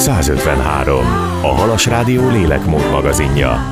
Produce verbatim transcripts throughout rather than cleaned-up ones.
száz ötvenhárom. A Halas Rádió lélekmód magazinja.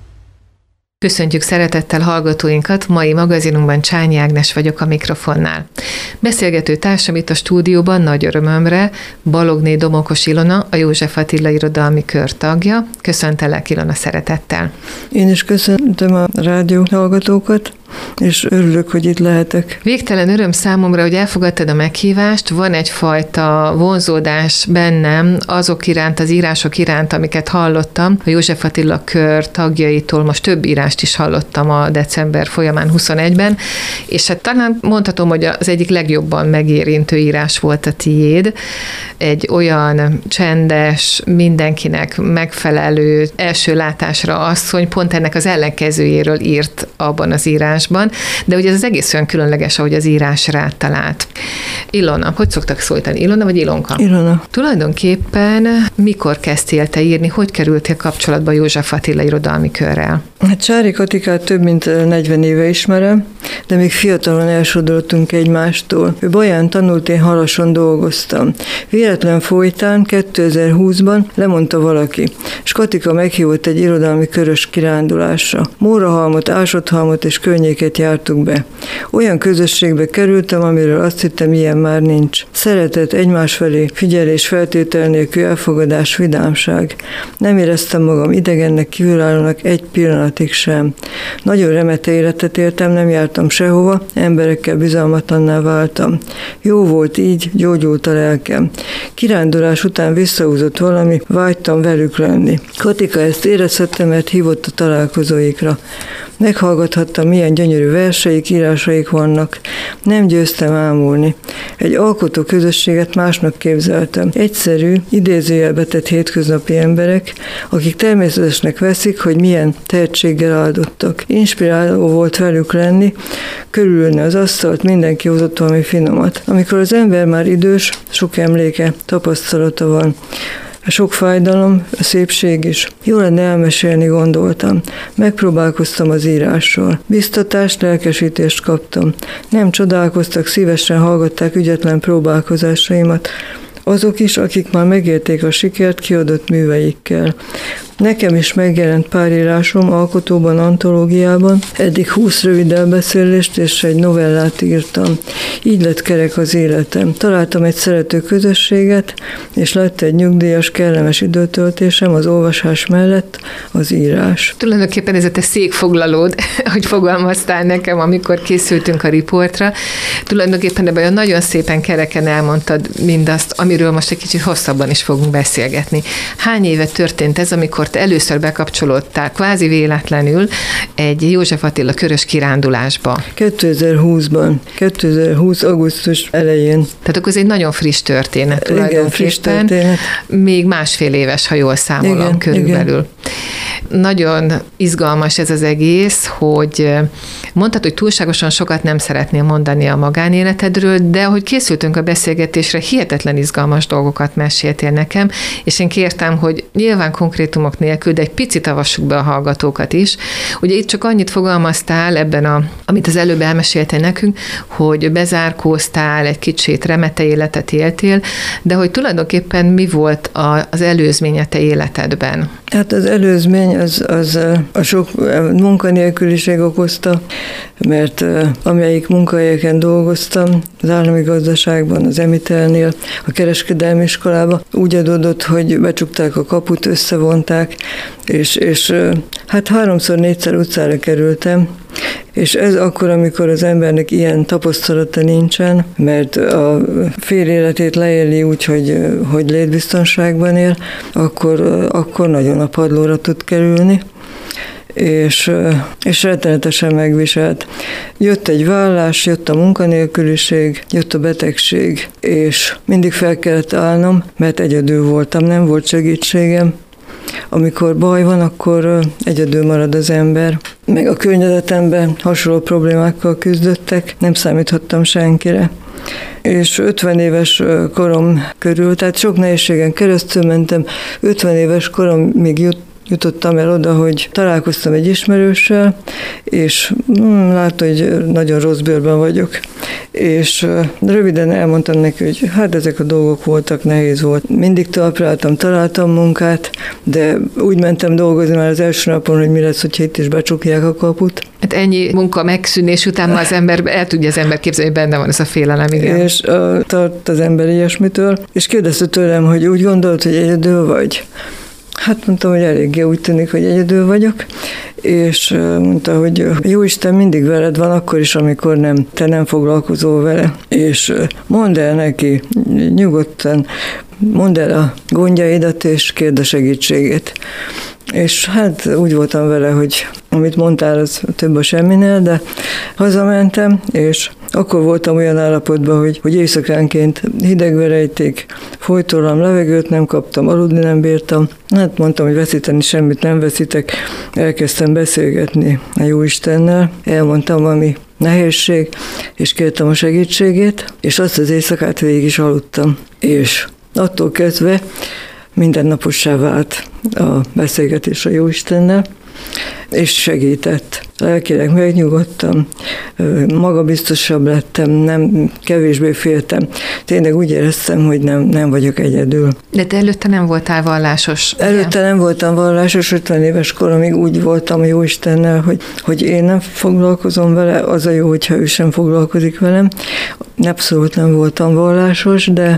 Köszöntjük szeretettel hallgatóinkat, mai magazinunkban Csányi Ágnes vagyok a mikrofonnál. Beszélgető társam itt a stúdióban nagy örömömre Balogné Domokos Ilona, a József Attila Irodalmi Kör tagja. Köszöntelek, Ilona, szeretettel. Én is köszöntöm a rádió hallgatókat, és örülök, hogy itt lehetek. Végtelen öröm számomra, hogy elfogadtad a meghívást. Van egyfajta vonzódás bennem azok iránt, az írások iránt, amiket hallottam. A József Attila Kör tagjaitól most több írást is hallottam a december folyamán huszonegyben, és hát talán mondhatom, hogy az egyik legjobban megérintő írás volt a tiéd. Egy olyan csendes, mindenkinek megfelelő, első látásra asszony pont ennek az ellenkezőjéről írt abban az írásban, de ugye ez az egész olyan különleges, ahogy az írás rád talált. Ilona, hogy szoktak szólítani? Ilona vagy Ilonka? Ilona. Tulajdonképpen mikor kezdtél te írni, hogy kerültél kapcsolatba József Attila Irodalmi Körrel? Hát Csári Katikát több mint negyven éve ismerem, de még fiatalon elsodortunk egymástól. Ő Baján tanult, én Halason dolgoztam. Véletlen folytán kétezer-húszban lemondta valaki, és Katika meghívott egy irodalmi körös kirándulásra. Mórahalmot, Ásodhalmot és környéket jártuk be. Olyan közösségbe kerültem, amiről azt hittem, ilyen már nincs. Szeretet, egymás felé figyelés, feltétel nélkül elfogadás, vidámság. Nem éreztem magam idegennek, kívülállónak egy pillanatig sem. Nagyon remete életet éltem, nem jártam sehova, emberekkel bizalmatlanná váltam. Jó volt így, gyógyult a lelkem. Kirándulás után visszahúzott valami, vágytam velük lenni. Katika ezt érezhette, mert hívott a találkozóikra. Meghallgathattam, milyen gyönyörű verseik, írásaik vannak. Nem győztem ámulni. Egy alkotó közösséget másnak képzeltem. Egyszerű, idézőjelbe tett hétköznapi emberek, akik természetesnek veszik, hogy milyen tehetséggel áldottak. Inspiráló volt velük lenni, körülülni az asztalt, mindenki hozott valami finomat. Amikor az ember már idős, sok emléke, tapasztalata van. Sok fájdalom, a szépség is. Jó lenne elmesélni, gondoltam. Megpróbálkoztam az írással. Biztatást, lelkesítést kaptam. Nem csodálkoztak, szívesen hallgatták ügyetlen próbálkozásaimat. Azok is, akik már megérték a sikert kiadott műveikkel. Nekem is megjelent pár írásom alkotóban, antológiában. Eddig húsz rövid elbeszélést és egy novellát írtam. Így lett kerek az életem. Találtam egy szerető közösséget, és lett egy nyugdíjas, kellemes időtöltésem az olvasás mellett az írás. Tulajdonképpen ez a te székfoglalód, hogy fogalmaztál nekem, amikor készültünk a riportra. Tulajdonképpen ebben nagyon szépen kereken elmondtad mindazt, amiről most egy kicsit hosszabban is fogunk beszélgetni. Hány éve történt ez, amikor te először bekapcsolódtál kvázi véletlenül egy József Attila körös kirándulásba? kétezer-húszban. kétezer-húsz. augusztus elején. Tehát akkor ez egy nagyon friss történet tulajdonképpen. Igen, friss történet. Még másfél éves, ha jól számolom, igen, körülbelül. Igen. Nagyon izgalmas ez az egész, hogy mondtad, hogy túlságosan sokat nem szeretnél mondani a magánéletedről, de ahogy készültünk a beszélgetésre, hihetetlen izgalmas dolgokat meséltél nekem, és én kértem, hogy nyilván konkrétumok nélkül, de egy picit avassuk be a hallgatókat is. Ugye itt csak annyit fogalmaztál ebben, a, amit az előbb elmeséltél nekünk, hogy bezárkóztál, egy kicsit remete életet éltél, de hogy tulajdonképpen mi volt a, az előzmény a te életedben? Hát az előzmény az, az a sok munkanélküliség okozta, mert amelyik munkahelyeken dolgoztam, az állami gazdaságban, az Emitelnél, a kereskedelmi iskolában, úgy adódott, hogy becsukták a kaput, összevonták, és, és hát háromszor, négyszer utcára kerültem, és ez akkor, amikor az embernek ilyen tapasztalata nincsen, mert a fél életét leéli úgy, hogy, hogy létbiztonságban él, akkor, akkor nagyon a padlóra tud kerülni, és, és rettenetesen megviselt. Jött egy vállás, jött a munkanélküliség, jött a betegség, és mindig fel kellett állnom, mert egyedül voltam, nem volt segítségem. Amikor baj van, akkor egyedül marad az ember. Meg a környezetemben hasonló problémákkal küzdöttek, nem számíthattam senkire. És ötven éves korom körül, tehát sok nehézségen keresztül mentem, ötven éves koromig jut, jutottam el oda, hogy találkoztam egy ismerőssel, és hm, látta, hogy nagyon rossz bőrben vagyok. És röviden elmondtam neki, hogy hát ezek a dolgok voltak, nehéz volt. Mindig talpráltam, találtam munkát, de úgy mentem dolgozni már az első napon, hogy mi lesz, hogyha itt is becsukják a kaput. Hát ennyi munka megszűnés után ma az ember, el tudja az ember képzelni, hogy benne van ez a félelem, igen. És uh, tart az ember ilyesmitől, és kérdezte tőlem, hogy úgy gondolt, hogy egyedül vagy. Hát mondtam, hogy eléggé úgy tűnik, hogy egyedül vagyok, és mondta, hogy Jóisten mindig veled van, akkor is, amikor nem, te nem foglalkozol vele, és mondd el neki nyugodtan, mondd el a gondjaidat, és kérd a segítségét. És hát úgy voltam vele, hogy amit mondtál, az több a semminél, de hazamentem, és akkor voltam olyan állapotban, hogy, hogy éjszakánként hidegbe rejték, folyt rólam levegőt, nem kaptam, aludni nem bírtam. Hát mondtam, hogy veszíteni semmit nem veszítek. Elkezdtem beszélgetni a Jóistennel, elmondtam valami nehézség, és kértem a segítségét, és azt az éjszakát végig is aludtam. És attól kezdve mindennapossá vált a beszélgetés a Jóistennel, és segített. Lelkileg megnyugodtam, magabiztosabb lettem, nem, kevésbé féltem. Tényleg úgy éreztem, hogy nem, nem vagyok egyedül. De te előtte nem voltál vallásos? Előtte nem voltam vallásos, ötven éves koromig úgy voltam a Jóistennel, hogy, hogy én nem foglalkozom vele, az a jó, hogyha ő sem foglalkozik velem. Abszolút nem voltam vallásos, de,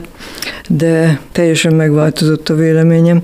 de teljesen megváltozott a véleményem,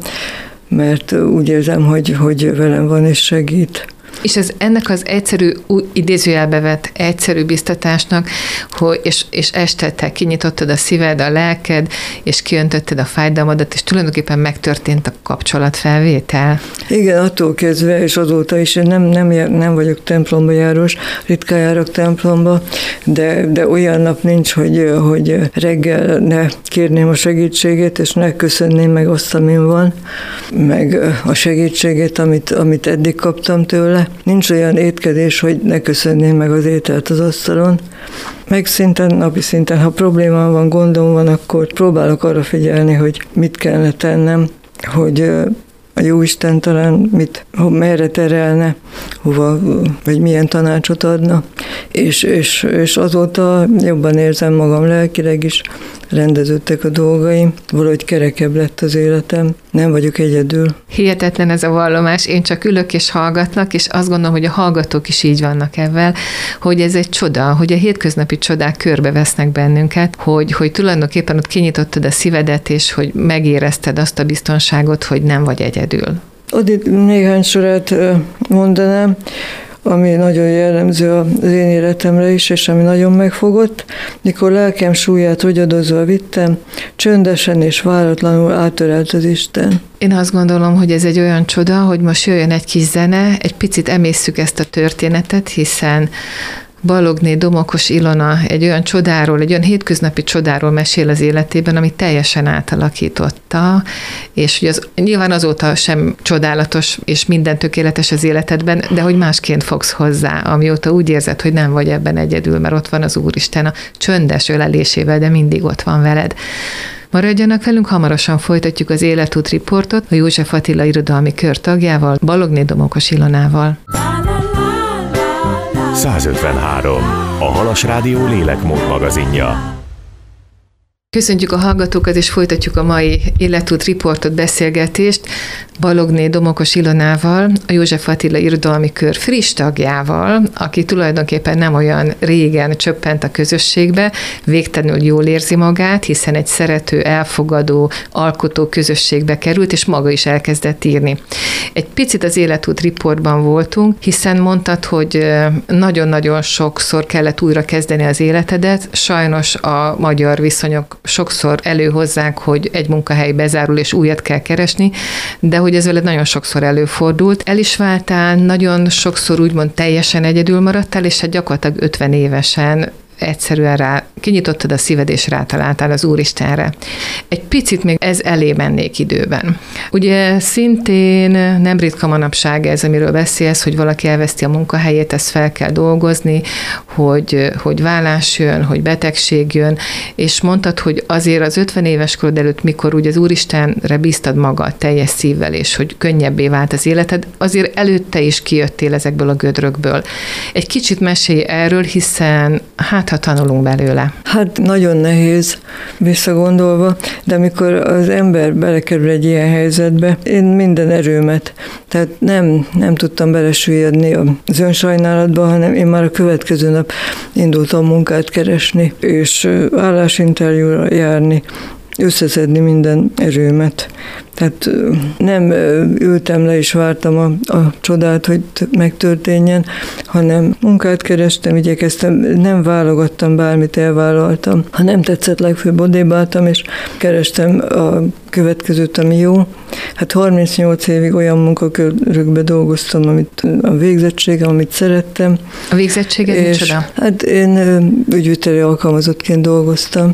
mert úgy érzem, hogy, hogy velem van és segít. És ez ennek az egyszerű, idézőjelbe vett egyszerű biztatásnak, hogy, és, és este te kinyitottad a szíved, a lelked, és kiöntötted a fájdalmadat, és tulajdonképpen megtörtént a kapcsolatfelvétel. Igen, attól kezdve, és azóta is én nem, nem, nem vagyok templomba járós, ritkán járok templomba, de, de olyan nap nincs, hogy, hogy reggel ne kérném a segítségét, és ne köszönném meg azt, amin van, meg a segítségét, amit, amit eddig kaptam tőle. Nincs olyan étkezés, hogy ne köszönném meg az ételt az asztalon. Meg szinten, napi szinten, ha problémám van, gondom van, akkor próbálok arra figyelni, hogy mit kellene tennem, hogy a Jóisten talán mit, merre terelne, hova, vagy milyen tanácsot adna, és, és, és azóta jobban érzem magam lelkileg is, rendeződtek a dolgaim, valahogy kerekebb lett az életem, nem vagyok egyedül. Hihetetlen ez a vallomás, én csak ülök és hallgatlak, és azt gondolom, hogy a hallgatók is így vannak ebben, hogy ez egy csoda, hogy a hétköznapi csodák körbevesznek bennünket, hogy, hogy tulajdonképpen ott kinyitottad a szívedet, és hogy megérezted azt a biztonságot, hogy nem vagy egyedül. Ott itt néhány sorát mondanám, ami nagyon jellemző az én életemre is, és ami nagyon megfogott, mikor lelkem súlyát rogyadozva vittem, csöndesen és váratlanul átölelt az Isten. Én azt gondolom, hogy ez egy olyan csoda, hogy most jöjjön egy kis zene, egy picit emészszük ezt a történetet, hiszen Balogné Domokos Ilona egy olyan csodáról, egy olyan hétköznapi csodáról mesél az életében, ami teljesen átalakította, és hogy az, nyilván azóta sem csodálatos, és minden tökéletes az életedben, de hogy másként fogsz hozzá, amióta úgy érzed, hogy nem vagy ebben egyedül, mert ott van az Úristen a csöndes ölelésével, de mindig ott van veled. Maradjanak velünk, hamarosan folytatjuk az Életút riportot a József Attila irodalmi kör tagjával, Balogné Domokos Ilonával. százötvenhárom. A Halas Rádió lélekmód magazinja. Köszöntjük a hallgatókat, és folytatjuk a mai Életút riportot, beszélgetést Balogné Domokos Ilonával, a József Attila irodalmi kör friss tagjával, aki tulajdonképpen nem olyan régen csöppent a közösségbe, végtelenül jól érzi magát, hiszen egy szerető, elfogadó, alkotó közösségbe került, és maga is elkezdett írni. Egy picit az Életút riportban voltunk, hiszen mondtad, hogy nagyon-nagyon sokszor kellett újra kezdeni az életedet, sajnos a magyar viszonyok sokszor előhozzák, hogy egy munkahely bezárul, és újat kell keresni, de hogy ez veled nagyon sokszor előfordult. El is váltál, nagyon sokszor úgymond teljesen egyedül maradtál, és hát gyakorlatilag ötven évesen egyszerűen rá, kinyitottad a szíved, és rátaláltál az Úristenre. Egy picit még ez elé mennék időben. Ugye szintén nem ritka manapság ez, amiről beszélsz, hogy valaki elveszti a munkahelyét, ezt fel kell dolgozni, hogy, hogy vállás jön, hogy betegség jön, és mondtad, hogy azért az ötven éves korod előtt, mikor ugye az Úristenre bíztad magad teljes szívvel, és hogy könnyebbé vált az életed, azért előtte is kijöttél ezekből a gödrökből. Egy kicsit mesélj erről, hiszen hát ha tanulunk belőle. Hát nagyon nehéz visszagondolva, de amikor az ember belekerül egy ilyen helyzetbe, én minden erőmet, tehát nem, nem tudtam belesüllyedni az önsajnálatba, hanem én már a következő nap indultam munkát keresni, és állásinterjúra járni, összeszedni minden erőmet. Tehát nem ültem le és vártam a, a csodát, hogy megtörténjen, hanem munkát kerestem, igyekeztem, nem válogattam, bármit elvállaltam. Ha nem tetszett, legfőbb odébáltam, és kerestem a következőt, ami jó. Hát harmincnyolc évig olyan munkakörökbe dolgoztam, amit a végzettségem, amit szerettem. A végzettséged micsoda? Hát én ügyviteli alkalmazottként dolgoztam,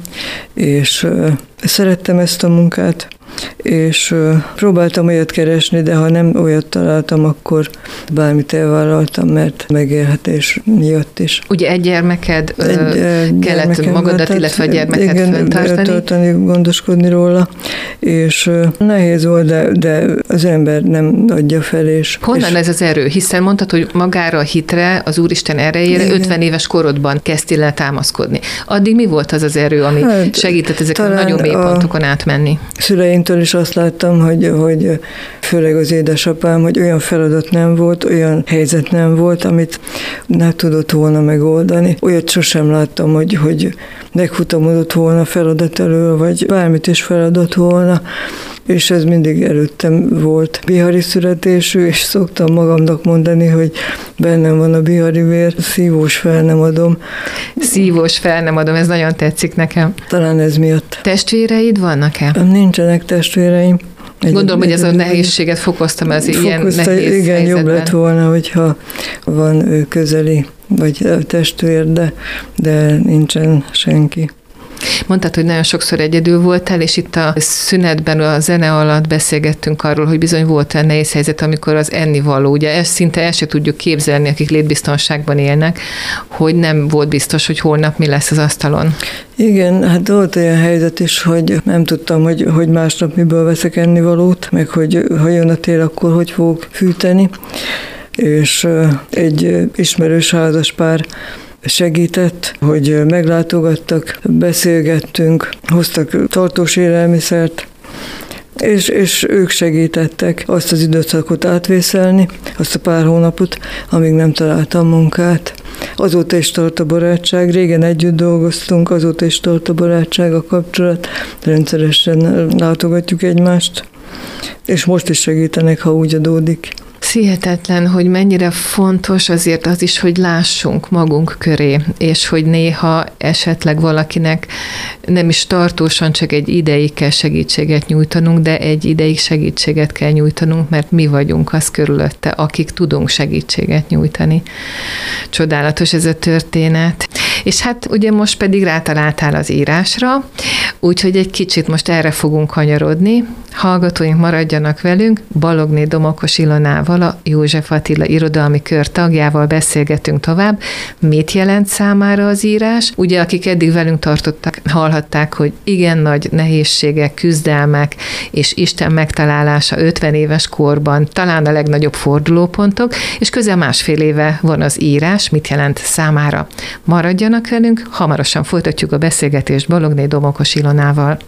és szerettem ezt a munkát, és próbáltam olyat keresni, de ha nem olyat találtam, akkor bármit elvállaltam, mert megélhetés miatt is. Ugye egy gyermeked egy, kellett magadat, volt, illetve a gyermeket igen, fenntartani? tartani, gondoskodni róla, és nehéz volt, de, de az ember nem adja fel. És, Honnan és ez az erő? Hiszen mondtad, hogy magára a hitre, az Úristen erejére igen. ötven éves korodban kezdtél el támaszkodni. Addig mi volt az az erő, ami hát, segített ezeken a nagyon mély pontokon átmenni? Szüleimtől is azt láttam, hogy, hogy főleg az édesapám, hogy olyan feladat nem volt, olyan helyzet nem volt, amit ne tudott volna megoldani. Olyat sosem láttam, hogy, hogy megfutamodott volna feladat elől, vagy bármit is feladott volna, és ez mindig előttem volt. Bihari születésű, és szoktam magamnak mondani, hogy bennem van a bihari vér, szívós fel nem adom. Szívós fel nem adom, ez nagyon tetszik nekem. Talán ez miatt. Testvéreid vannak-e? Nincsenek testvéreim. Egy, Gondolom, egy, hogy ez a nehézséget fokoztam, ez fokozta, ilyen nehéz igen, helyzetben. Jobb lett volna, hogyha van közeli vagy testvér, de, de nincsen senki. Mondtad, hogy nagyon sokszor egyedül voltál, és itt a szünetben, a zene alatt beszélgettünk arról, hogy bizony volt olyan nehéz helyzet, amikor az ennivaló, ugye ezt szinte el se tudjuk képzelni, akik létbiztonságban élnek, hogy nem volt biztos, hogy holnap mi lesz az asztalon. Igen, hát volt olyan helyzet is, hogy nem tudtam, hogy, hogy másnap miből veszek ennivalót, meg hogy ha jön a tél, akkor hogy fogok fűteni. És egy ismerős házaspár segített, hogy meglátogattak, beszélgettünk, hoztak tartós élelmiszert, és, és ők segítettek azt az időszakot átvészelni, azt a pár hónapot, amíg nem találtam munkát. Azóta is tart a barátság, régen együtt dolgoztunk, azóta is tart a barátság, a kapcsolat, rendszeresen látogatjuk egymást, és most is segítenek, ha úgy adódik. Hihetetlen, hogy mennyire fontos azért az is, hogy lássunk magunk köré, és hogy néha esetleg valakinek nem is tartósan csak egy ideig kell segítséget nyújtanunk, de egy ideig segítséget kell nyújtanunk, mert mi vagyunk az körülötte, akik tudunk segítséget nyújtani. Csodálatos ez a történet. És hát ugye most pedig rátaláltál az írásra, úgyhogy egy kicsit most erre fogunk kanyarodni. Hallgatóink maradjanak velünk, Balogné Domokos Ilonával, a József Attila Irodalmi Kör tagjával beszélgetünk tovább. Mit jelent számára az írás? Ugye, akik eddig velünk tartottak, hallhatták, hogy igen nagy nehézségek, küzdelmek és Isten megtalálása ötven éves korban talán a legnagyobb fordulópontok, és közel másfél éve van az írás. Mit jelent számára? Maradjanak velünk, hamarosan folytatjuk a beszélgetést Balogné Domokos Ilonával.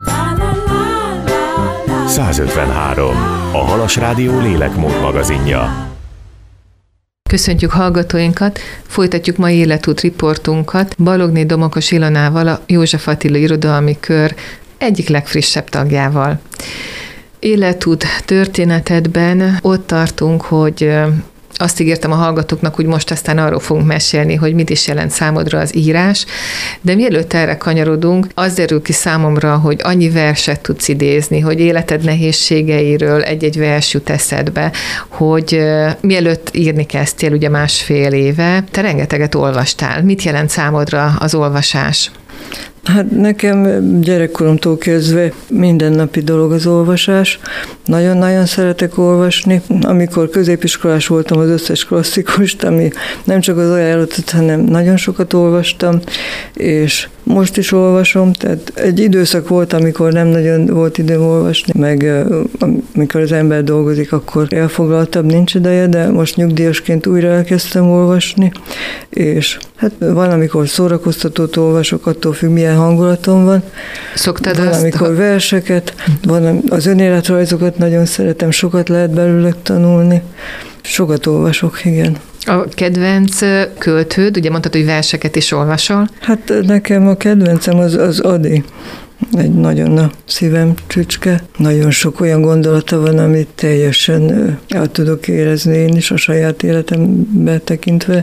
százötvenhárom. A Halas Rádió lélekmód magazinja. Köszöntjük hallgatóinkat, folytatjuk mai életút riportunkat Balogné Domokos Ilonával, a József Attila Irodalmi Kör egyik legfrissebb tagjával. Életút történetedben ott tartunk, hogy azt ígértem a hallgatóknak, hogy most aztán arról fogunk mesélni, hogy mit is jelent számodra az írás, de mielőtt erre kanyarodunk, az derül ki számomra, hogy annyi verset tudsz idézni, hogy életed nehézségeiről egy-egy vers jut eszedbe, hogy uh, mielőtt írni kezdtél, ugye másfél éve, te rengeteget olvastál. Mit jelent számodra az olvasás? Hát nekem gyerekkoromtól kezdve mindennapi dolog az olvasás. Nagyon-nagyon szeretek olvasni. Amikor középiskolás voltam, az összes klasszikust, ami nem csak az ajánlatot, hanem nagyon sokat olvastam, és most is olvasom, tehát egy időszak volt, amikor nem nagyon volt időm olvasni, meg amikor az ember dolgozik, akkor elfoglaltabb, nincs ideje, de most nyugdíjasként újra elkezdtem olvasni, és hát van, amikor szórakoztatót olvasok, attól függ, milyen hangulatom van. Szoktad van, azt? amikor verseket, van, az önéletrajzokat nagyon szeretem, sokat lehet belőle tanulni. Sokat olvasok, igen. A kedvenc költőd, ugye mondtad, hogy verseket is olvasol? Hát nekem a kedvencem az, az Ady. Egy nagyon a szívem csücske. Nagyon sok olyan gondolata van, amit teljesen el tudok érezni én is a saját életembe tekintve.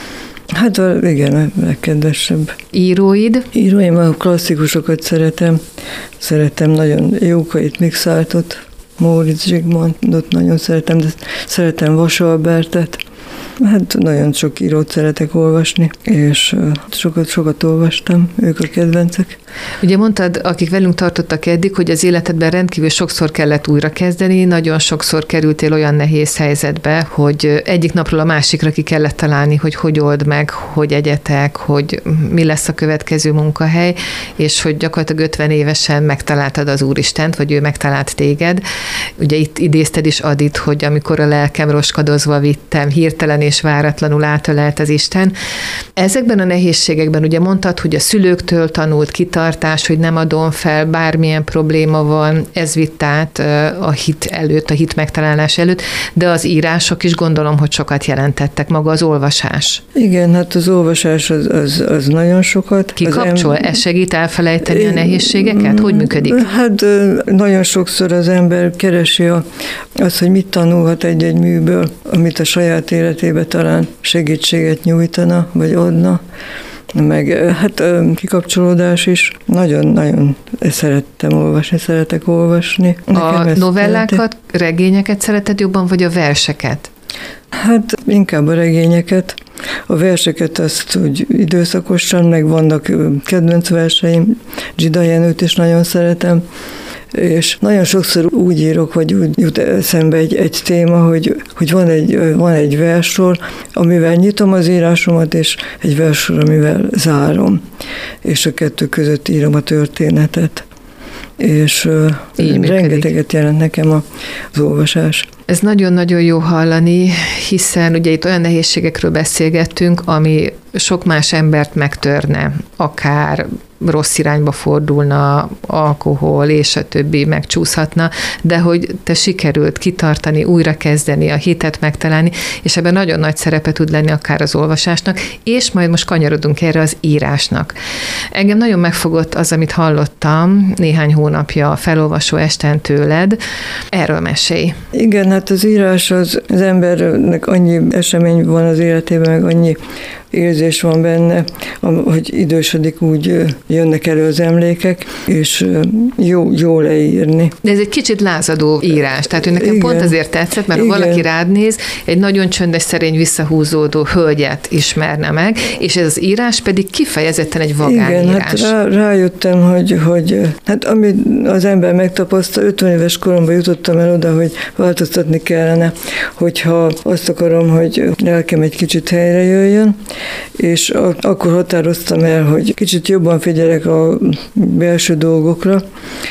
Hát igen, a legkedvesebb. Íróid? Íróim, a klasszikusokat szeretem. Szeretem nagyon Jókait, Mixáltot, Móricz Zsigmondot nagyon szeretem, de szeretem Vas Albertet. Hát nagyon sok írót szeretek olvasni, és sokat, sokat olvastam, ők a kedvencek. Ugye mondtad, akik velünk tartottak eddig, hogy az életedben rendkívül sokszor kellett újra kezdeni, nagyon sokszor kerültél olyan nehéz helyzetbe, hogy egyik napról a másikra ki kellett találni, hogy hogy old meg, hogy egyetek, hogy mi lesz a következő munkahely, és hogy gyakorlatilag ötven évesen megtaláltad az Úristent, vagy ő megtalált téged. Ugye itt idézted is Adit, hogy amikor a lelkem roskadozva vittem, hirtelen és váratlanul átölelt az Isten. Ezekben a nehézségekben ugye mondtad, hogy a szülőktől tanult kitartás, hogy nem adom fel, bármilyen probléma van, ez vitt át a hit előtt, a hit megtalálás előtt, de az írások is gondolom, hogy sokat jelentettek, maga az olvasás. Igen, hát az olvasás az, az, az nagyon sokat. Kikapcsol? Ez segít elfelejteni a nehézségeket? Hogy működik? Hát nagyon sokszor az ember keresi a, azt, hogy mit tanulhat egy-egy műből, amit a saját életében talán segítséget nyújtana, vagy adna, meg hát kikapcsolódás is. Nagyon-nagyon szerettem olvasni, szeretek olvasni. Nekem a novellákat, regényeket szereted jobban, vagy a verseket? Hát inkább a regényeket. A verseket azt úgy időszakosan, meg vannak kedvenc verseim, Zsida Jenőt is nagyon szeretem, és nagyon sokszor úgy írok, vagy úgy jut eszembe egy, egy téma, hogy, hogy van, egy, van egy verssor, amivel nyitom az írásomat, és egy verssor, amivel zárom, és a kettő között írom a történetet. És Így rengeteget jelent nekem az olvasás. Ez nagyon-nagyon jó hallani, hiszen ugye itt olyan nehézségekről beszélgettünk, ami sok más embert megtörne, akár rossz irányba fordulna, alkohol és a többi megcsúszhatna, de hogy te sikerült kitartani, újrakezdeni, a hitet megtalálni, és ebben nagyon nagy szerepe tud lenni akár az olvasásnak, és majd most kanyarodunk erre az írásnak. Engem nagyon megfogott az, amit hallottam néhány hónapja a felolvasó esten tőled. Erről mesélj. Igen, hát az írás az, az embernek annyi esemény van az életében, meg annyi érzés van benne, hogy idősödik, úgy jönnek elő az emlékek, és jó, jó leírni. De ez egy kicsit lázadó írás, tehát hogy nekem Igen. pont azért tetszett, mert Igen. ha valaki rád néz, egy nagyon csöndes, szerény, visszahúzódó hölgyet ismerne meg, és ez az írás pedig kifejezetten egy vagányírás. Igen, hát rá, rájöttem, hogy, hogy hát amit az ember megtapasztal, ötven éves koromban jutottam el oda, hogy változtatni kellene, hogyha azt akarom, hogy lelkem egy kicsit helyre jöjjön, és akkor határoztam el, hogy kicsit jobban figyelek a belső dolgokra,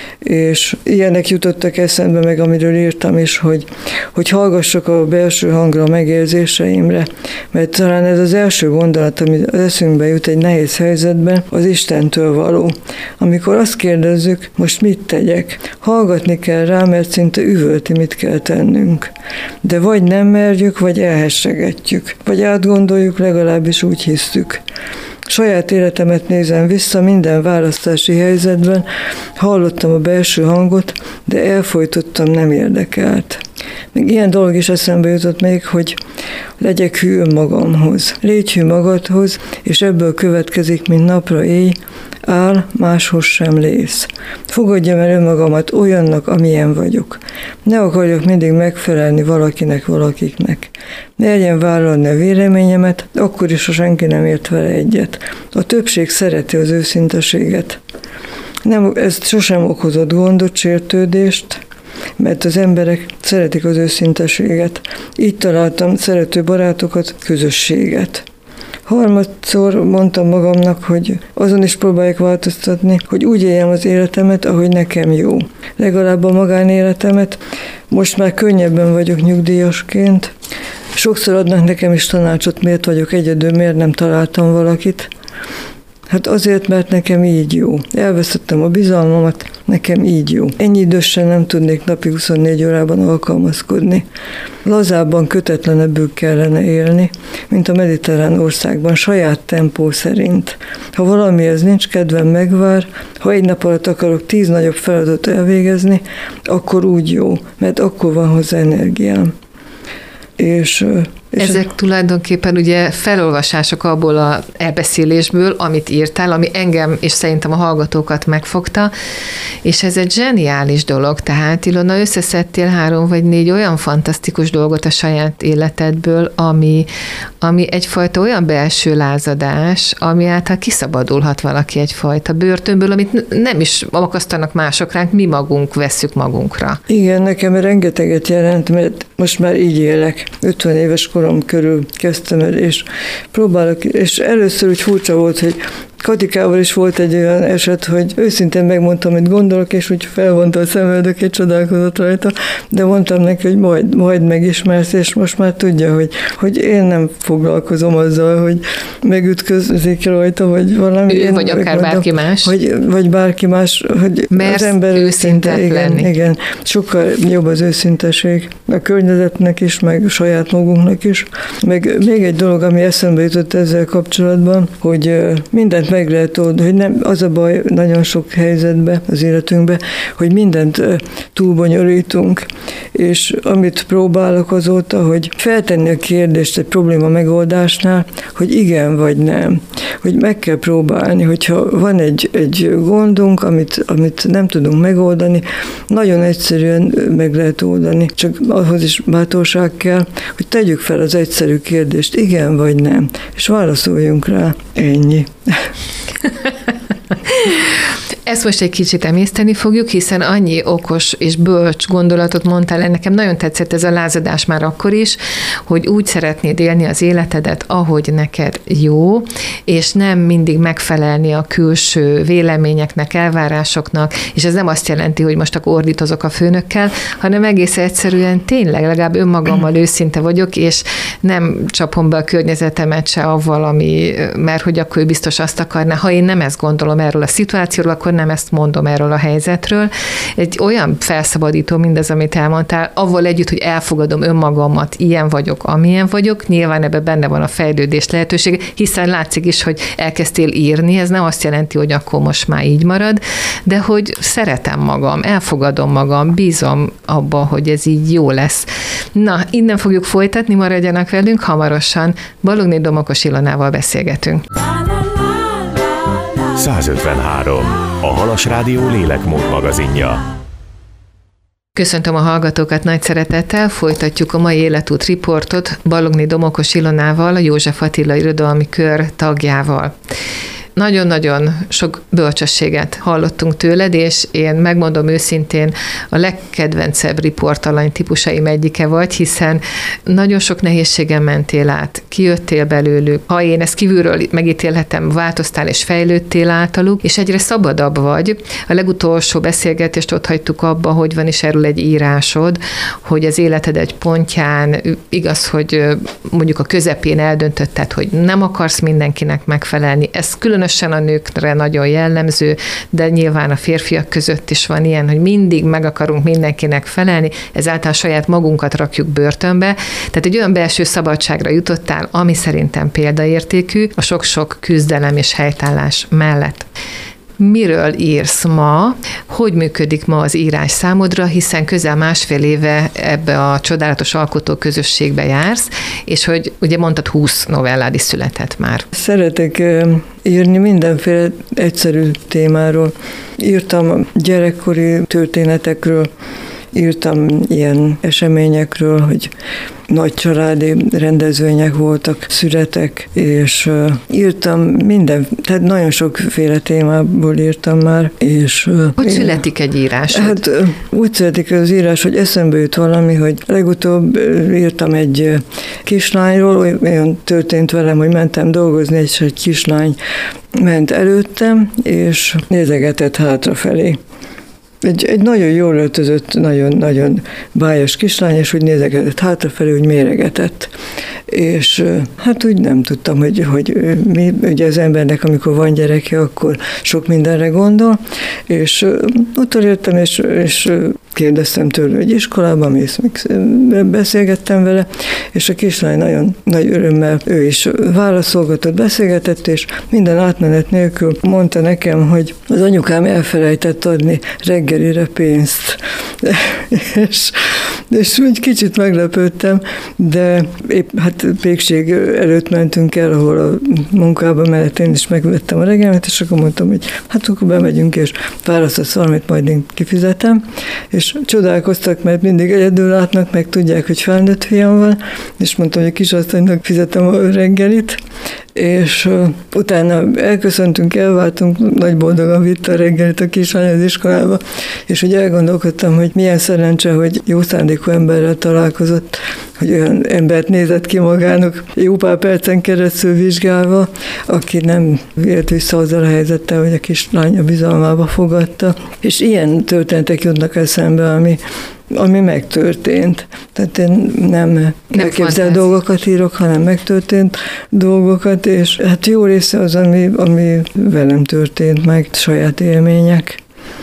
és ilyenek jutottak eszembe meg, amiről írtam is, hogy, hogy hallgassak a belső hangra, a megérzéseimre, mert talán ez az első gondolat, ami az eszünkbe jut egy nehéz helyzetben, az Istentől való. Amikor azt kérdezzük, most mit tegyek? Hallgatni kell rá, mert szinte üvölti, mit kell tennünk. De vagy nem merjük, vagy elhessegetjük, vagy átgondoljuk, legalábbis úgy hisztük. Saját életemet nézem vissza, minden választási helyzetben hallottam a belső hangot, de elfojtottam, nem érdekelt. Még ilyen dolog is eszembe jutott még, hogy legyek hű önmagamhoz. Légy hű magadhoz, és ebből következik, mint napra éj, áll, máshoz sem lész. Fogadjam el önmagamat olyannak, amilyen vagyok. Ne akarjak mindig megfelelni valakinek, valakiknek. Merjem vállalni a véleményemet, akkor is, ha senki nem ért vele egyet. A többség szereti az őszinteséget. Nem, ez sosem okozott gondot, sértődést, mert az emberek szeretik az őszinteséget. Így találtam szerető barátokat, közösséget. Harmadszor mondtam magamnak, hogy azon is próbáljuk változtatni, hogy úgy éljem az életemet, ahogy nekem jó. Legalább a magánéletemet. Most már könnyebben vagyok nyugdíjasként. Sokszor adnak nekem is tanácsot, miért vagyok egyedül, miért nem találtam valakit. Hát azért, mert nekem így jó. Elvesztettem a bizalmamat, nekem így jó. Ennyi idősen nem tudnék napi huszonnégy órában alkalmazkodni. Lazábban, kötetlenebbül kellene élni, mint a mediterrán országban, saját tempó szerint. Ha valamihez nincs kedvem, megvár, ha egy nap alatt akarok tíz nagyobb feladatot elvégezni, akkor úgy jó, mert akkor van hozzá energiám. És És Ezek tulajdonképpen ugye felolvasások abból a elbeszélésből, amit írtál, ami engem és szerintem a hallgatókat megfogta, és ez egy zseniális dolog, tehát Ilona, összeszedtél három vagy négy olyan fantasztikus dolgot a saját életedből, ami, ami egyfajta olyan belső lázadás, ami által kiszabadulhat valaki egyfajta börtönből, amit nem is akasztanak mások ránk, mi magunk vesszük magunkra. Igen, nekem rengeteget jelent, mert most már így élek. ötven éves korom körül kezdtem el, és próbálok, és először úgy furcsa volt, hogy Katikával is volt egy olyan eset, hogy őszintén megmondtam, amit gondolok, és úgy felvonta a szemöldökét, csodálkozott rajta, de mondtam neki, hogy majd, majd megismersz, és most már tudja, hogy, hogy én nem foglalkozom azzal, hogy megütközik rajta, vagy valami. Ő, vagy akár mondom, bárki más. Hogy, vagy bárki más, hogy mert az ember őszinte, igen, igen, sokkal jobb az őszinteség a környezetnek is, meg saját magunknak is. Meg még egy dolog, ami eszembe jutott ezzel kapcsolatban, hogy mindent meg lehet oldani, hogy nem az a baj nagyon sok helyzetben az életünkben, hogy mindent túlbonyolítunk, és amit próbálok azóta, hogy feltenni a kérdést egy probléma megoldásnál, hogy igen vagy nem, hogy meg kell próbálni, hogyha van egy, egy gondunk, amit, amit nem tudunk megoldani, nagyon egyszerűen meg lehet oldani, csak ahhoz is bátorság kell, hogy tegyük fel az egyszerű kérdést, igen vagy nem, és válaszoljunk rá, ennyi. Ezt most egy kicsit emészteni fogjuk, hiszen annyi okos és bölcs gondolatot mondtál, nekem nagyon tetszett ez a lázadás már akkor is, hogy úgy szeretnéd élni az életedet, ahogy neked jó, és nem mindig megfelelni a külső véleményeknek, elvárásoknak, és ez nem azt jelenti, hogy most akkor ordítozok a főnökkel, hanem egész egyszerűen tényleg legalább önmagammal őszinte vagyok, és nem csapom be a környezetemet se avval, ami, mert hogy akkor ő biztos azt akarná, ha én nem ezt gondolom erről a szituációról, akkor nem ezt mondom erről a helyzetről. Egy olyan felszabadító mindez, amit elmondtál, avval együtt, hogy elfogadom önmagamat, ilyen vagyok, amilyen vagyok, nyilván ebben benne van a fejlődés lehetősége, hiszen látszik is, hogy elkezdtél írni, ez nem azt jelenti, hogy akkor most már így marad, de hogy szeretem magam, elfogadom magam, bízom abba, hogy ez így jó lesz. Na, innen fogjuk folytatni, maradjanak velünk, hamarosan Balogné Domokos Ilonával beszélgetünk. százötvenhárom. A Halas Rádió lélekmód magazinja. Köszöntöm a hallgatókat nagy szeretettel, folytatjuk a mai életút riportot Balogné Domokos Ilonával, a József Attila Irodalmi Kör tagjával. Nagyon-nagyon sok bölcsességet hallottunk tőled, és én megmondom őszintén, a legkedvencebb riportalany típusaim egyike vagy, hiszen nagyon sok nehézségen mentél át, kijöttél belőlük. Ha én ezt kívülről megítélhetem, változtál és fejlődtél általuk, és egyre szabadabb vagy. A legutolsó beszélgetést ott hagytuk abba, hogy van is erről egy írásod, hogy az életed egy pontján, igaz, hogy mondjuk a közepén eldöntötted, hogy nem akarsz mindenkinek megfelelni. Ez különösen a nőkre nagyon jellemző, de nyilván a férfiak között is van ilyen, hogy mindig meg akarunk mindenkinek felelni, ezáltal saját magunkat rakjuk börtönbe. Tehát egy olyan belső szabadságra jutottál, ami szerintem példaértékű a sok-sok küzdelem és helytállás mellett. miről írsz ma, hogy működik ma az írás számodra, hiszen közel másfél éve ebbe a csodálatos alkotóközösségbe jársz, és hogy ugye mondtad, húsz novellád is született már. Szeretek írni mindenféle egyszerű témáról. Írtam gyerekkori történetekről, írtam ilyen eseményekről, hogy nagy családi rendezvények voltak, szüretek, és uh, írtam minden, tehát nagyon sokféle témából írtam már, és... Uh, hogy én, születik egy írás? Hát uh, úgy születik az írás, hogy eszembe jut valami, hogy legutóbb uh, írtam egy uh, kislányról, olyan történt velem, hogy mentem dolgozni, és egy kislány ment előttem, és nézegetett hátrafelé. Egy, egy nagyon jól öltözött, nagyon-nagyon bájos kislány, és úgy nézegetett hátrafelé, úgy méregetett. És hát úgy nem tudtam, hogy, hogy mi, ugye az embernek, amikor van gyereke, akkor sok mindenre gondol, és utolértem, és, és kérdeztem tőle, hogy iskolában mész, beszélgettem vele, és a kislány nagyon nagy örömmel, ő is válaszolgatott, beszélgetett, és minden átmenet nélkül mondta nekem, hogy az anyukám elfelejtett adni reggelire pénzt. és, és úgy kicsit meglepődtem, de épp hát pékség előtt mentünk el, ahol a munkába mellett én is megvettem a reggelemet, és akkor mondtam, hogy hát akkor bemegyünk, és választasz valamit, majd én kifizetem, és csodálkoztak, mert mindig egyedül látnak, meg tudják, hogy felnőtt fiam van, és mondtam, hogy a kisasszonynak fizetem a reggelit, és uh, utána elköszöntünk, elváltunk, nagy boldogan vitt a reggelit a kislány az iskolába, és úgy elgondolkodtam, hogy milyen szerencse, hogy jó szándékú emberrel találkozott, hogy olyan embert nézett ki magának jó pár percen keresztül vizsgálva, aki nem élt vissza azzal a helyzettel, hogy a kislány a bizalmába fogadta, és ilyen történetek jutnak eszembe, ami ami megtörtént. Tehát én nem, nem elképzelt dolgokat írok, hanem megtörtént dolgokat, és hát jó része az, ami, ami velem történt meg, saját élmények,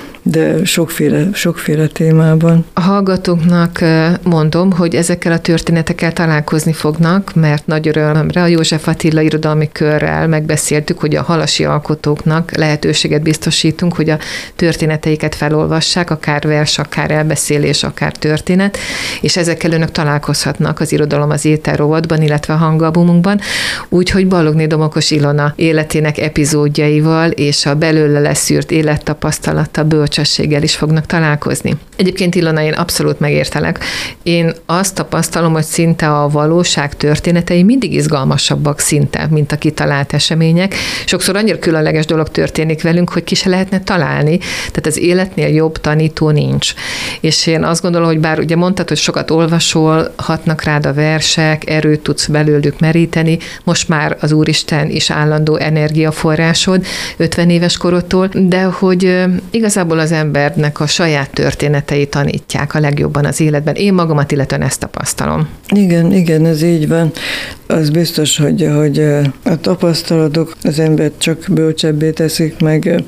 de sokféle, sokféle témában. A hallgatóknak mondom, hogy ezekkel a történetekkel találkozni fognak, mert nagy örömre a József Attila irodalmi körrel megbeszéltük, hogy a halasi alkotóknak lehetőséget biztosítunk, hogy a történeteiket felolvassák, akár vers, akár elbeszélés, akár történet, és ezekkel önök találkozhatnak az Irodalom az éter rovatban, illetve a hangalbumunkban, úgyhogy Balogné Domokos Ilona életének epizódjaival és a belőle leszűrt élettapasztalata, bölcs is fognak találkozni. Egyébként Ilona, én abszolút megértelek. Én azt tapasztalom, hogy szinte a valóság történetei mindig izgalmasabbak szinte, mint a kitalált események. Sokszor annyira különleges dolog történik velünk, hogy ki se lehetne találni, tehát az életnél jobb tanító nincs. És én azt gondolom, hogy bár ugye mondtad, hogy sokat olvasol, hatnak rád a versek, erőt tudsz belőlük meríteni, most már az Úristen is állandó energiaforrásod ötven éves korodtól, de hogy igazából az embernek a saját történetei tanítják a legjobban az életben. Én magamat illetően ezt tapasztalom. Igen, igen, ez így van. Az biztos, hogy, hogy a tapasztalatok az embert csak bölcsebbé teszik, meg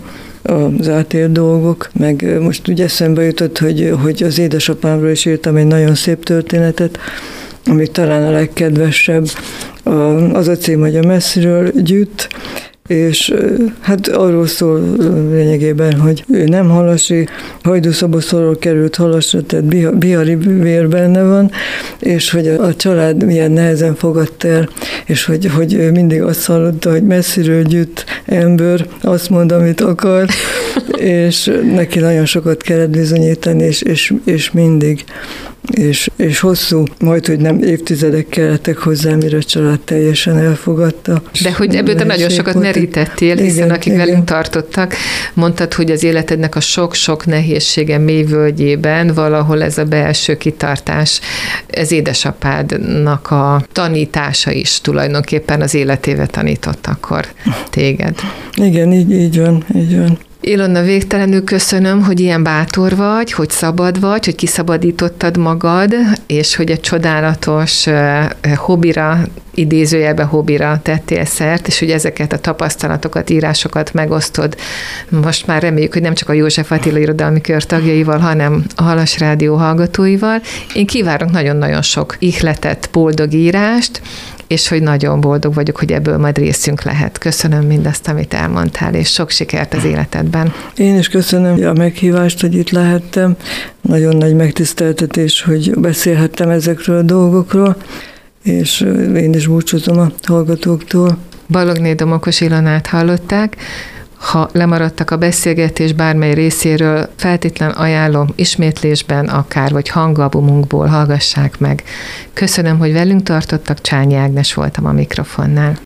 az átélt dolgok, meg most ugye eszembe jutott, hogy, hogy az édesapámról is írtam egy nagyon szép történetet, ami talán a legkedvesebb. Az a cím, hogy a messziről gyűjt, és hát arról szól lényegében, hogy ő nem halasi, Hajdúszoboszlóról került halasra, tehát bihari vér benne van, és hogy a család milyen nehezen fogadta el, és hogy, hogy ő mindig azt hallotta, hogy messziről gyűjt ember, azt mond, amit akar, és neki nagyon sokat kellett bizonyítani, és, és, és mindig. És, és hosszú, majd, hogy nem évtizedek kellettek hozzá, mire a család teljesen elfogadta. De hogy ebből te nagyon sokat merítettél, hiszen igen, akik igen. velünk tartottak, mondtad, hogy az életednek a sok-sok nehézsége mélyvölgyében valahol ez a belső kitartás, ez édesapádnak a tanítása is tulajdonképpen az életébe tanított akkor téged. Igen, így, így van, így van. Ilona, végtelenül köszönöm, hogy ilyen bátor vagy, hogy szabad vagy, hogy kiszabadítottad magad, és hogy egy csodálatos hobbira, idézőjelben hobbira tettél szert, és hogy ezeket a tapasztalatokat, írásokat megosztod. Most már reméljük, hogy nem csak a József Attila irodalmi kör tagjaival, hanem a Halas Rádió hallgatóival. Én kívánok nagyon-nagyon sok ihletet, boldog írást, és hogy nagyon boldog vagyok, hogy ebből majd részünk lehet. Köszönöm mindazt, amit elmondtál, és sok sikert az életedben. Én is köszönöm a meghívást, hogy itt lehettem. Nagyon nagy megtiszteltetés, hogy beszélhettem ezekről a dolgokról, és én is búcsúzom a hallgatóktól. Balogné Domokos Ilonát hallották. Ha lemaradtak a beszélgetés bármely részéről, feltétlen ajánlom ismétlésben, akár vagy hangalbumunkból hallgassák meg. Köszönöm, hogy velünk tartottak, Csányi Ágnes voltam a mikrofonnál.